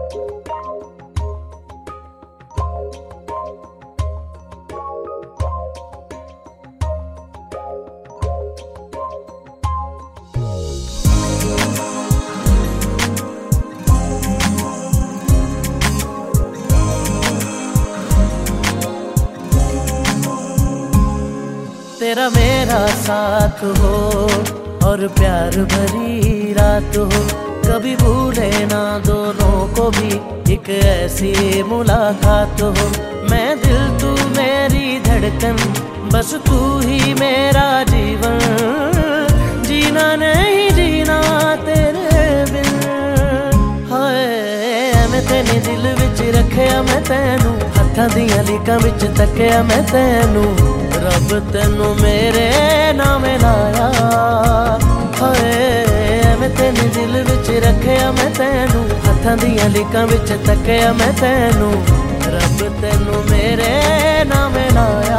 तेरा मेरा साथ हो और प्यार भरी रात हो, कभी भूले ना दोनों को भी एक ऐसी मुलाकात हो। मैं दिल तू मेरी धड़कन, बस तू ही मेरा जीवन, जीना नहीं जीना तेरे बिन। हाय मैं तेने दिल विच रखिया मैं तैनू, हत्थां दियां लीकां विच तकिया मैं तैनू, रब तेनू मेरे नाम लाया। हाय मैं तेने दिल विच रखिया मैं तैनू, हत्थां दियां लीकां विच तकिया मैं तैनू, रब तेनू मेरे नाम लाया।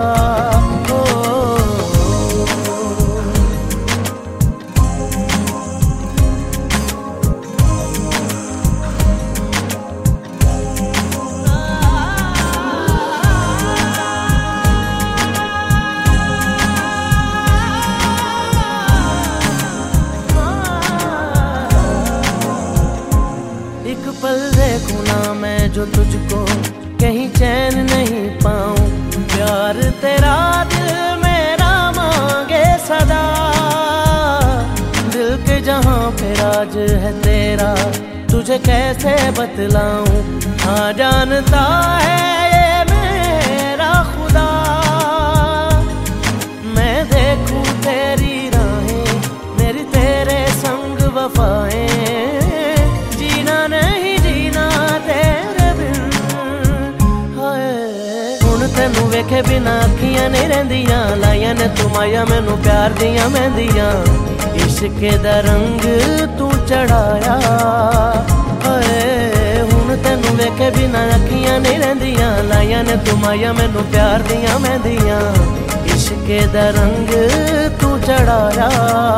एक पल देखूं ना मैं जो तुझको, कहीं चैन नहीं पाऊं, प्यार तेरा दिल मेरा मांगे सदा। दिल के जहां पे राज है तेरा, तुझे कैसे बतलाऊं, हाँ जानता है ये मेरा खुदा। मैं देखूं तेरी राहें, मेरी तेरे संग वफाएं, तेनू वेखे बिना अखियां नहीं रहिंदियां, लाइया ने तू माया मैनू प्यार दियां मेहंदियां, इश्क दा रंग तू चढ़ाया। हुण तेनू वेखे बिना अखियां नहीं रहिंदियां, लाइया ने तू माया मैनू प्यार दियां मेहंदियां, इश्क दा रंग तू चढ़ाया।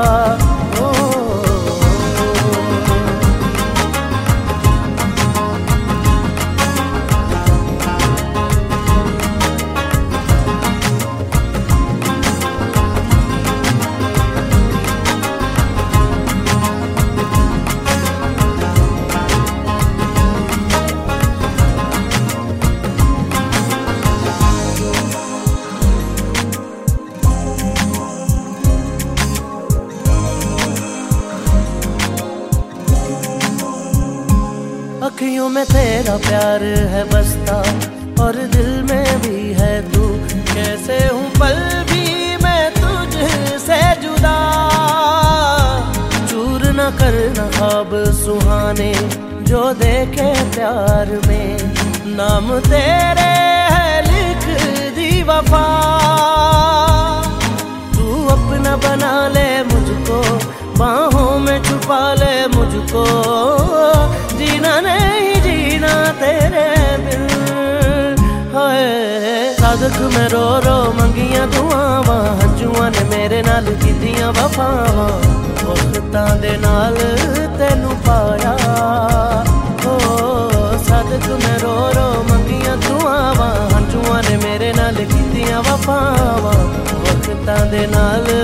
अखियों में तेरा प्यार है बसता और दिल में भी है तू, कैसे हूँ पल भी मैं तुझसे जुदा। चूर न करना ख्वाब सुहाने जो देखे प्यार में, नाम तेरे है लिख दी वफा। तू अपना बना ले मुझको, बाहों में छुपा ले मुझको, जीना नहीं जीना तेरे बिन। हाय सादक में रो रो मंगियां दुआवां, हंजुआं ने मेरे नाल कीतियां वफावां, वक्तां दे नाल तेनू पाया। हो सादक में रो रो मंगियां दुआवां, हंजुआं ने मेरे नाल कीतियां वफावां, वक्तां दे नाल